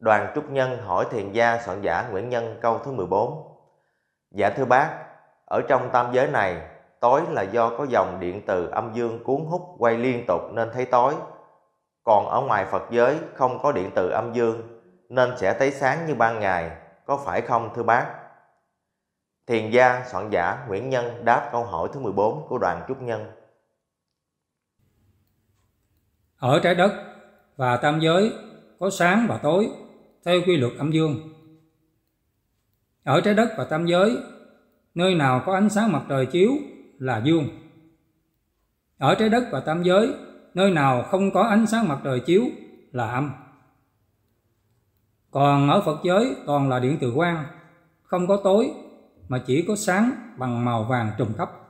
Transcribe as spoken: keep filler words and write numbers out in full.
Đoàn Trúc Nhân hỏi thiền gia soạn giả Nguyễn Nhân câu thứ mười bốn. Dạ thưa bác, ở trong tam giới này, tối là do có dòng điện từ âm dương cuốn hút quay liên tục nên thấy tối. Còn ở ngoài Phật giới không có điện từ âm dương nên sẽ thấy sáng như ban ngày, có phải không thưa bác? Thiền gia soạn giả Nguyễn Nhân đáp câu hỏi thứ mười bốn của Đoàn Trúc Nhân. Ở trái đất và tam giới có sáng và tối theo quy luật âm dương. Ở trái đất và tam giới, nơi nào có ánh sáng mặt trời chiếu là dương. Ở trái đất và tam giới, nơi nào không có ánh sáng mặt trời chiếu là âm. Còn ở Phật giới toàn là điện từ quang, không có tối mà chỉ có sáng bằng màu vàng trùm khắp.